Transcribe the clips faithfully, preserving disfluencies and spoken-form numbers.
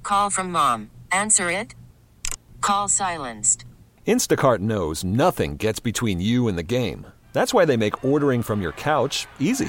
Call from mom. Answer it. Call silenced. Instacart knows nothing gets between you and the game. That's why they make ordering from your couch easy.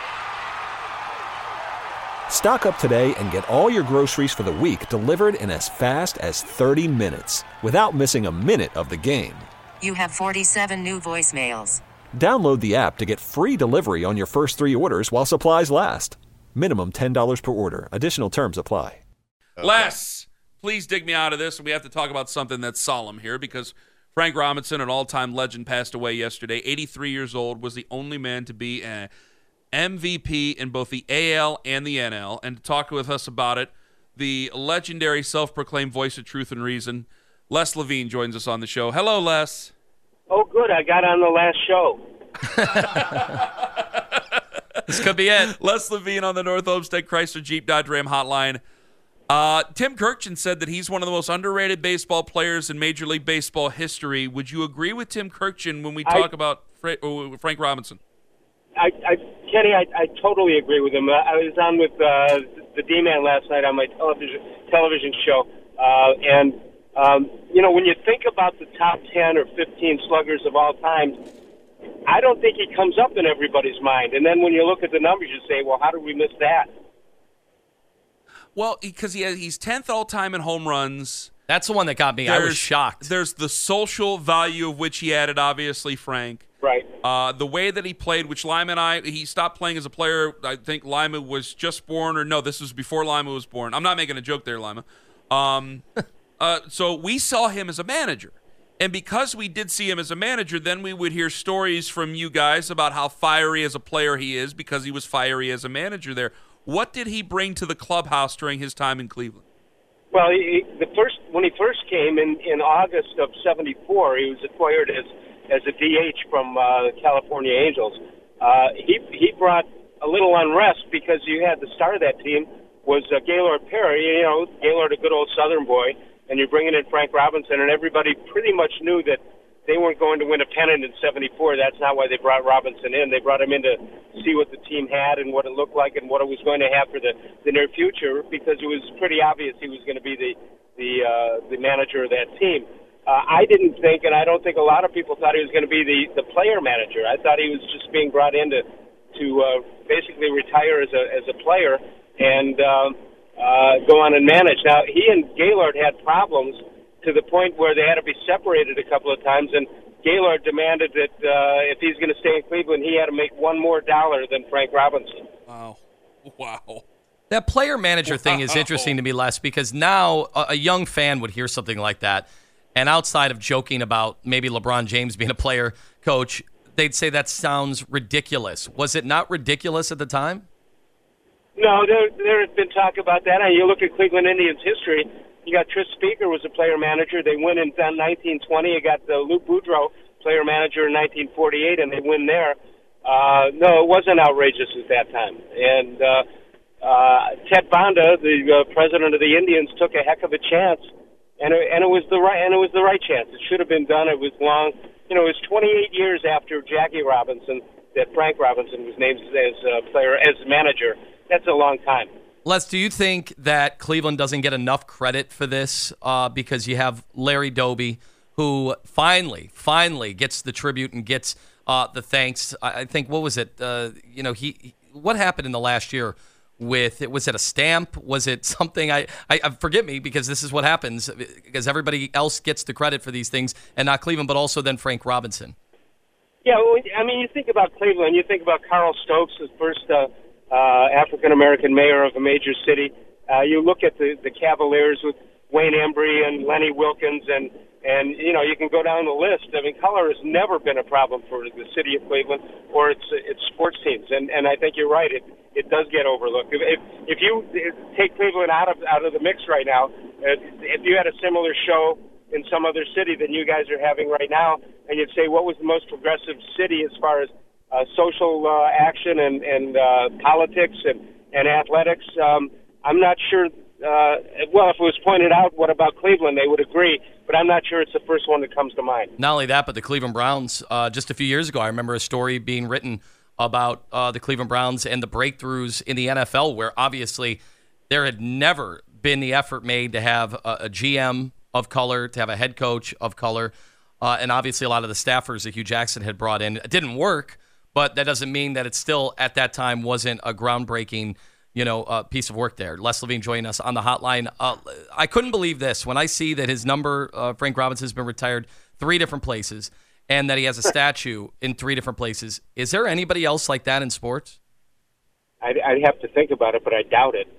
Stock up today and get all your groceries for the week delivered in as fast as thirty minutes without missing a minute of the game. You have forty-seven new voicemails. Download the app to get free delivery on your first three orders while supplies last. Minimum ten dollars per order. Additional terms apply. Okay. Les, please dig me out of this. We have to talk about something that's solemn here because Frank Robinson, an all-time legend, passed away yesterday. eighty-three years old, was the only man to be an M V P in both the A L and the N L. And to talk with us about it, the legendary self-proclaimed voice of truth and reason, Les Levine, joins us on the show. Hello, Les. Oh, good. I got on the last show. This could be it. Les Levine on the North Olmsted Chrysler Jeep Dodge Ram hotline. Uh, Tim Kurkjian said that he's one of the most underrated baseball players in Major League Baseball history. Would you agree with Tim Kurkjian when we talk I, about Fra- uh, Frank Robinson? I, I, Kenny, I, I totally agree with him. Uh, I was on with uh, the D-Man last night on my television television show, uh, and um, you know, when you think about the top ten or fifteen sluggers of all time, I don't think he comes up in everybody's mind. And then when you look at the numbers, you say, well, how did we miss that? Well, because he, he's tenth all-time in home runs. That's the one that got me. There's, I was shocked. There's the social value of which he added, obviously, Frank. Right. Uh, the way that he played, which Lima and I, he stopped playing as a player. I think Lima was just born, or no, this was before Lima was born. I'm not making a joke there, Lima. Um, uh, so we saw him as a manager. And because we did see him as a manager, then we would hear stories from you guys about how fiery as a player he is because he was fiery as a manager there. What did he bring to the clubhouse during his time in Cleveland? Well, he, the first when he first came in, in August of seventy-four, he was acquired as as a D H from uh, the California Angels. Uh, he he brought a little unrest because you had the star of that team was uh, Gaylord Perry. You know, Gaylord, a good old Southern boy, and you're bringing in Frank Robinson, and everybody pretty much knew that they weren't going to win a pennant in seventy-four. That's not why they brought Robinson in. They brought him in to see what the team had and what it looked like and what it was going to have for the, the near future, because it was pretty obvious he was going to be the the uh, the manager of that team. Uh, I didn't think, and I don't think a lot of people thought he was going to be the, the player manager. I thought he was just being brought in to to uh, basically retire as a as a player and uh, uh, go on and manage. Now, he and Gaylord had problems to the point where they had to be separated a couple of times, and Gaylord demanded that uh, if he's going to stay in Cleveland, he had to make one more dollar than Frank Robinson. Wow. Wow. That player-manager thing is interesting to me, Les, because now a, a young fan would hear something like that, and outside of joking about maybe LeBron James being a player coach, they'd say that sounds ridiculous. Was it not ridiculous at the time? No, there, there has been talk about that. And you look at Cleveland Indians history, you got Tris Speaker was a player manager. They win in nineteen twenty. You got uh, Lou Boudreau, player manager in nineteen forty-eight, and they win there. Uh, no, it wasn't outrageous at that time. And uh, uh, Ted Bonda, the uh, president of the Indians, took a heck of a chance, and it, and it was the right and it was the right chance. It should have been done. It was long. You know, it was twenty-eight years after Jackie Robinson that Frank Robinson was named as a player as manager. That's a long time. Les, do you think that Cleveland doesn't get enough credit for this uh, because you have Larry Doby, who finally, finally gets the tribute and gets uh, the thanks? I think, what was it? Uh, you know, he. What happened in the last year with it? Was it a stamp? Was it something? I, I, I forget me because this is what happens because everybody else gets the credit for these things and not Cleveland, but also then Frank Robinson. Yeah, well, I mean, you think about Cleveland, you think about Carl Stokes, his first uh, uh, African-American mayor of a major city. Uh, you look at the, the Cavaliers with Wayne Embry and Lenny Wilkins, and, and, you know, you can go down the list. I mean, color has never been a problem for the city of Cleveland or its its sports teams, and, and I think you're right. It it does get overlooked. If if you take Cleveland out of out of the mix right now, if you had a similar show in some other city than you guys are having right now, and you'd say, what was the most progressive city as far as uh, social uh, action and, and uh, politics and, and athletics, um, I'm not sure. Uh, well, if it was pointed out, what about Cleveland, they would agree, but I'm not sure it's the first one that comes to mind. Not only that, but the Cleveland Browns, uh, just a few years ago, I remember a story being written about uh, the Cleveland Browns and the breakthroughs in the N F L, where obviously there had never been the effort made to have a, a G M of color, to have a head coach of color, uh, and obviously a lot of the staffers that Hugh Jackson had brought in. It didn't work, but that doesn't mean that it still, at that time, wasn't a groundbreaking, you know, uh, piece of work there. Les Levine joining us on the hotline. Uh, I couldn't believe this when I see that his number, uh, Frank Robinson, has been retired three different places, and that he has a statue in three different places. Is there anybody else like that in sports? I'd, I'd have to think about it, but I doubt it.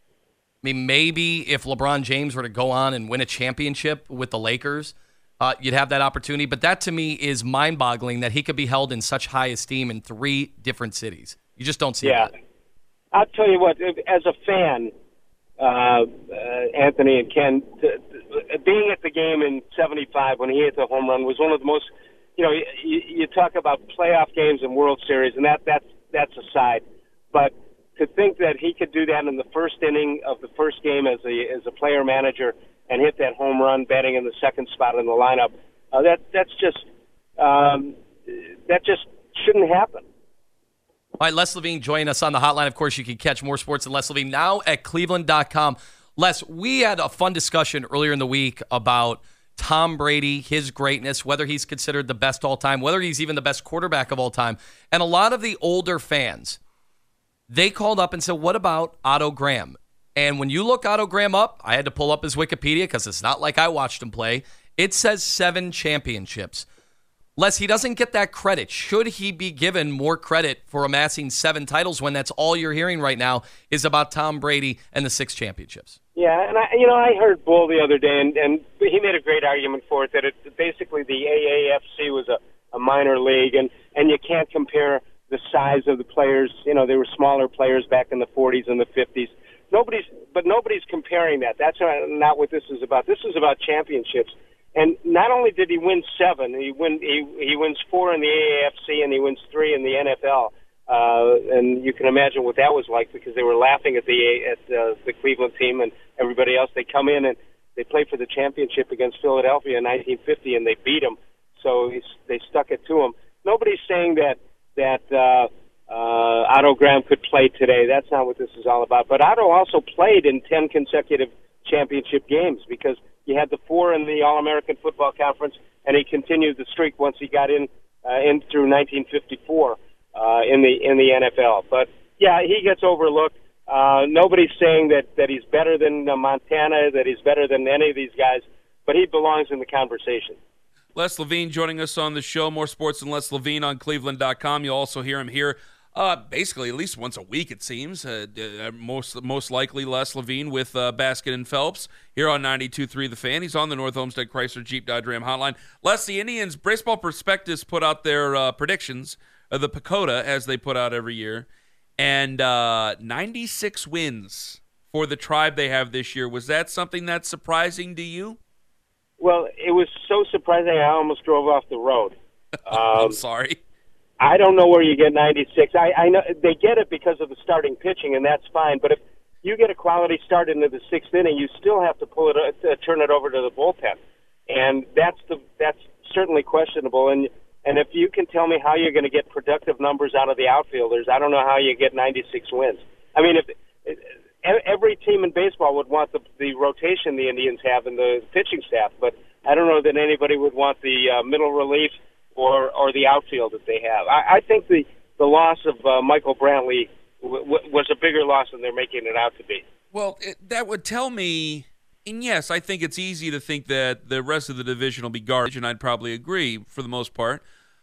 I mean, maybe if LeBron James were to go on and win a championship with the Lakers, uh, you'd have that opportunity. But that, to me, is mind-boggling that he could be held in such high esteem in three different cities. You just don't see yeah. that. I'll tell you what, as a fan, uh, uh, Anthony and Ken, t- t- being at the game in seventy-five when he hit the home run was one of the most, you know, you, you talk about playoff games and World Series, and that that's, that's aside. But to think that he could do that in the first inning of the first game as a as a player manager and hit that home run, batting in the second spot in the lineup, uh, that that's just um, that just shouldn't happen. All right, Les Levine joining us on the hotline. Of course, you can catch more sports at Les Levine now at Cleveland dot com. Les, we had a fun discussion earlier in the week about Tom Brady, his greatness, whether he's considered the best all time, whether he's even the best quarterback of all time. And a lot of the older fans, they called up and said, what about Otto Graham? And when you look Otto Graham up, I had to pull up his Wikipedia because it's not like I watched him play. It says seven championships. Les, he doesn't get that credit. Should he be given more credit for amassing seven titles when that's all you're hearing right now is about Tom Brady and the six championships? Yeah, and I, you know, I heard Bull the other day, and, and he made a great argument for it, that it basically the A A F C was a, a minor league, and, and you can't compare the size of the players. You know, they were smaller players back in the forties and the fifties. Nobody's, but nobody's comparing that. That's not, not what this is about. This is about championships. And not only did he win seven, he win he he wins four in the A A F C and he wins three in the N F L. Uh, and you can imagine what that was like because they were laughing at the at uh, the Cleveland team and everybody else. They come in and they play for the championship against Philadelphia in nineteen fifty and they beat them. So he's, they stuck it to him. Nobody's saying that that uh, uh, Otto Graham could play today. That's not what this is all about. But Otto also played in ten consecutive championship games because he had the four in the All-American Football Conference, and he continued the streak once he got in uh, in through nineteen fifty-four uh, in the in the N F L. But yeah, he gets overlooked. Uh, nobody's saying that that he's better than uh, Montana, that he's better than any of these guys, but he belongs in the conversation. Les Levine joining us on the show. More sports than Les Levine on Cleveland dot com. You'll also hear him here uh, basically at least once a week, it seems. Uh, uh, most most likely Les Levine with uh, Baskin and Phelps here on ninety-two point three The Fan. He's on the North Olmsted Chrysler Jeep Dodge Ram hotline. Les, the Indians, Baseball Prospectus put out their uh, predictions of the PECOTA, as they put out every year, and uh, ninety-six wins for the tribe they have this year. Was that something that's surprising to you? Well, it was so surprising I almost drove off the road. Um, I'm sorry. I don't know where you get ninety-six. I, I know they get it because of the starting pitching, and that's fine. But if you get a quality start into the sixth inning, you still have to pull it, uh, turn it over to the bullpen, and that's the that's certainly questionable. And and if you can tell me how you're going to get productive numbers out of the outfielders, I don't know how you get ninety-six wins. I mean, if, if every team in baseball would want the, the rotation the Indians have in the pitching staff, but I don't know that anybody would want the uh, middle relief or or the outfield that they have. I, I think the, the loss of uh, Michael Brantley w- w- was a bigger loss than they're making it out to be. Well, it, that would tell me, and yes, I think it's easy to think that the rest of the division will be garbage, and I'd probably agree for the most part.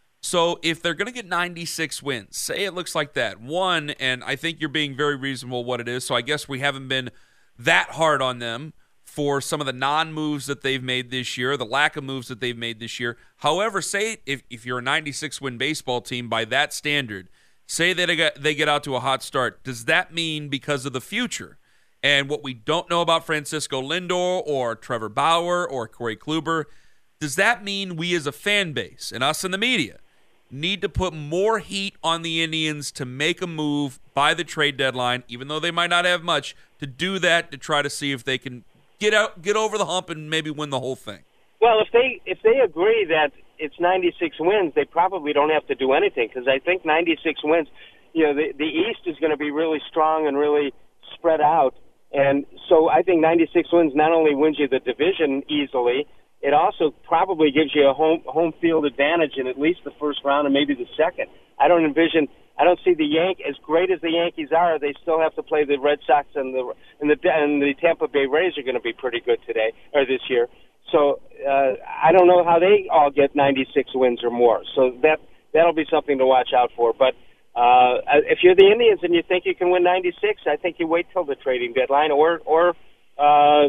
So if they're going to get ninety-six wins, say it looks like that. One, and I think you're being very reasonable what it is, so I guess we haven't been that hard on them for some of the non-moves that they've made this year, the lack of moves that they've made this year. However, say if, if you're a ninety-six win baseball team by that standard, say that they get, they get out to a hot start, does that mean because of the future and what we don't know about Francisco Lindor or Trevor Bauer or Corey Kluber, does that mean we as a fan base and us in the media need to put more heat on the Indians to make a move by the trade deadline, even though they might not have much, to do that to try to see if they can get out, get over the hump and maybe win the whole thing? Well, if they if they agree that it's ninety-six wins, they probably don't have to do anything because I think ninety-six wins, you know, the, the East is going to be really strong and really spread out. And so I think ninety-six wins not only wins you the division easily, it also probably gives you a home home field advantage in at least the first round and maybe the second. I don't envision. I don't see the Yank as great as the Yankees are. They still have to play the Red Sox, and the and the and the Tampa Bay Rays are going to be pretty good today or this year. So uh, I don't know how they all get ninety-six wins or more. So that that'll be something to watch out for. But uh, if you're the Indians and you think you can win ninety-six, I think you wait till the trading deadline or or uh,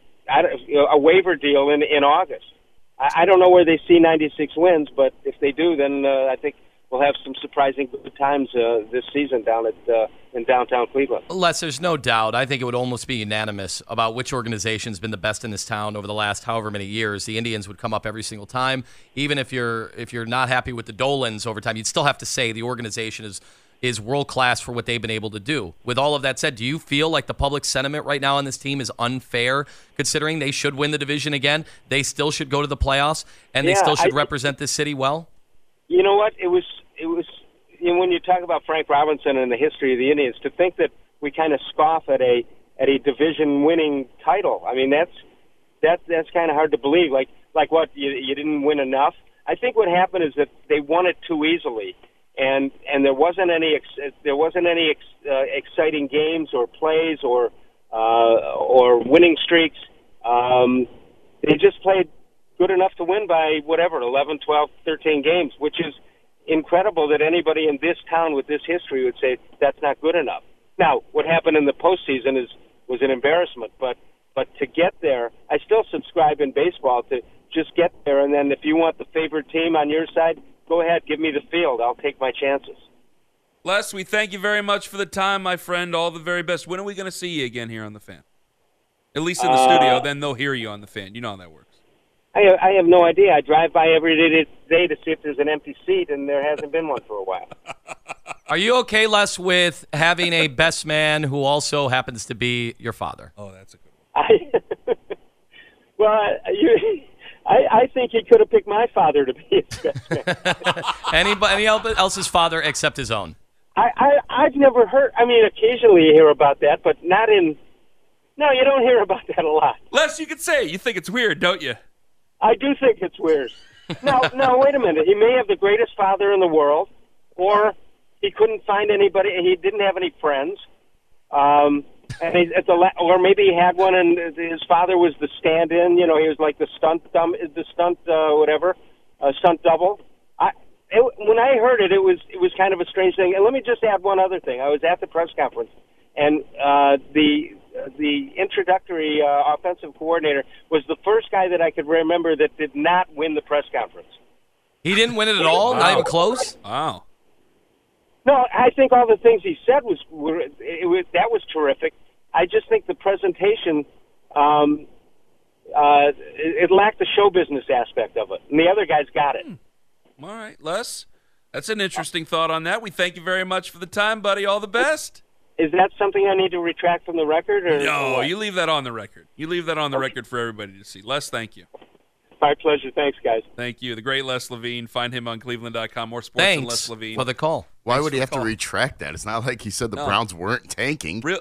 I don't, you know, a waiver deal in in August. I, I don't know where they see ninety-six wins, but if they do, then uh, I think we'll have some surprising good times uh, this season down at uh, in downtown Cleveland. Les, there's no doubt. I think it would almost be unanimous about which organization's been the best in this town over the last however many years. The Indians would come up every single time. Even if you're if you're not happy with the Dolans over time, you'd still have to say the organization is is world class for what they've been able to do. With all of that said, do you feel like the public sentiment right now on this team is unfair, considering they should win the division again? They still should go to the playoffs, and they yeah, still should I, represent this city well? You know what? It was. It was, you know, when you talk about Frank Robinson and the history of the Indians, to think that we kind of scoff at a at a division-winning title. I mean, that's that that's kind of hard to believe. Like like what you you didn't win enough. I think what happened is that they won it too easily, and and there wasn't any ex, there wasn't any ex, uh, exciting games or plays or uh, or winning streaks. Um, they just played good enough to win by whatever eleven, twelve, thirteen games, which is incredible that anybody in this town with this history would say that's not good enough. Now, what happened in the postseason is was an embarrassment, but but to get there, I still subscribe in baseball to just get there, and then if you want the favorite team on your side, go ahead, give me the field. I'll take my chances. Les, we thank you very much for the time, my friend. All the very best. When are we going to see you again here on The Fan? At least in the uh, studio, then they'll hear you on The Fan. You know how that works. I, I have no idea. I drive by every day to see if there's an empty seat, and there hasn't been one for a while. Are you okay, Les, with having a best man who also happens to be your father? Oh, that's a good one. I, well, you, I, I think he could have picked my father to be his best man. Anybody else's father except his own? I, I, I've never heard. I mean, occasionally you hear about that, but not in. No, you don't hear about that a lot. Les, you could say you think it's weird, don't you? I do think it's weird. Now, now, wait a minute. He may have the greatest father in the world, or he couldn't find anybody. He didn't have any friends, um, and he, at the la- or maybe he had one, and his father was the stand-in. You know, he was like the stunt, dumb, the stunt, uh, whatever, uh, stunt double. I, it, when I heard it, it was it was kind of a strange thing. And let me just add one other thing. I was at the press conference, and uh, the. the introductory uh, offensive coordinator was the first guy that I could remember that did not win the press conference. He didn't win it at all? Wow. Not even close? Wow. No, I think all the things he said was, were, it was that was terrific. I just think the presentation, um, uh, it, it lacked the show business aspect of it, and the other guys got it. Hmm. All right, Les, that's an interesting thought on that. We thank you very much for the time, buddy. All the best. Is that something I need to retract from the record? Or, no, or you leave that on the record. You leave that on the okay. record for everybody to see. Les, thank you. My pleasure. Thanks, guys. Thank you. The great Les Levine. Find him on Cleveland dot com. More sports Thanks than Les Levine. for the call. Why Thanks would he have call. to retract that? It's not like he said the no. Browns weren't tanking. Real,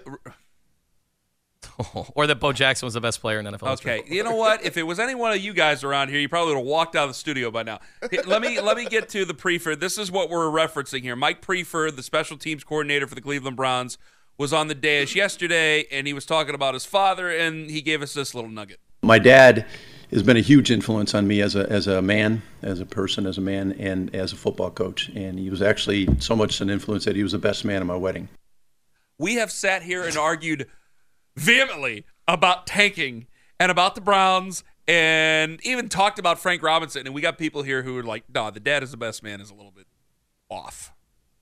or that Bo Jackson was the best player in N F L. Okay, you know what? If it was any one of you guys around here, you probably would have walked out of the studio by now. Let me let me get to the Prefer. This is what we're referencing here. Mike Prefer, the special teams coordinator for the Cleveland Browns, was on the dais yesterday, and he was talking about his father, and he gave us this little nugget. My dad has been a huge influence on me as a as a man, as a person, as a man, and as a football coach. And he was actually so much an influence that he was the best man at my wedding. We have sat here and argued vehemently about tanking and about the Browns and even talked about Frank Robinson, and we got people here who are like, no, the dad is the best man is a little bit off.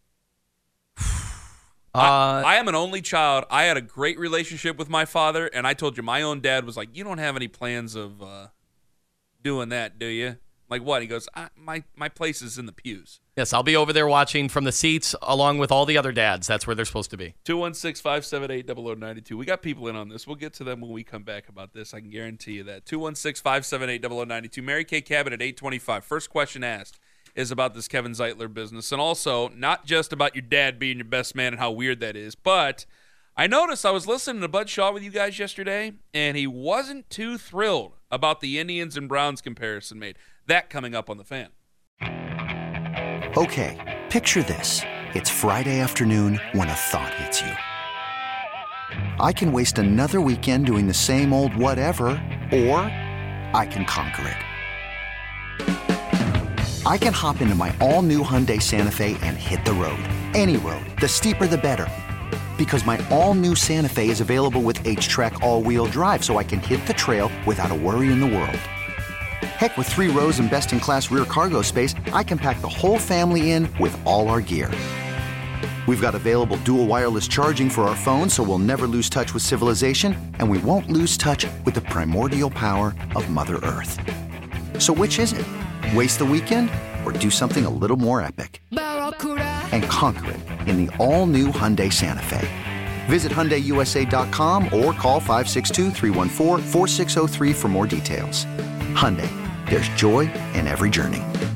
Uh, I, I am an only child. I had a great relationship with my father, and I told you my own dad was like, you don't have any plans of uh, doing that, do you? Like what? He goes, I, my my place is in the pews. Yes, I'll be over there watching from the seats along with all the other dads. That's where they're supposed to be. two one six, five seven eight, zero zero nine two. We got people in on this. We'll get to them when we come back about this. I can guarantee you that. two one six, five seven eight, zero zero nine two. Mary Kay Cabot at eight twenty-five. First question asked is about this Kevin Zeitler business, and also not just about your dad being your best man and how weird that is, but I noticed I was listening to Bud Shaw with you guys yesterday, and he wasn't too thrilled about the Indians and Browns comparison made. That coming up on The Fan. Okay, picture this. It's Friday afternoon when a thought hits you. I can waste another weekend doing the same old whatever, or I can conquer it. I can hop into my all-new Hyundai Santa Fe and hit the road. Any road. The steeper, the better. Because my all-new Santa Fe is available with H-Track all-wheel drive, so I can hit the trail without a worry in the world. Heck, with three rows and best-in-class rear cargo space, I can pack the whole family in with all our gear. We've got available dual wireless charging for our phones, so we'll never lose touch with civilization, and we won't lose touch with the primordial power of Mother Earth. So which is it? Waste the weekend or do something a little more epic? And conquer it in the all-new Hyundai Santa Fe. Visit Hyundai U S A dot com or call five six two, three one four, four six zero three for more details. Hyundai, there's joy in every journey.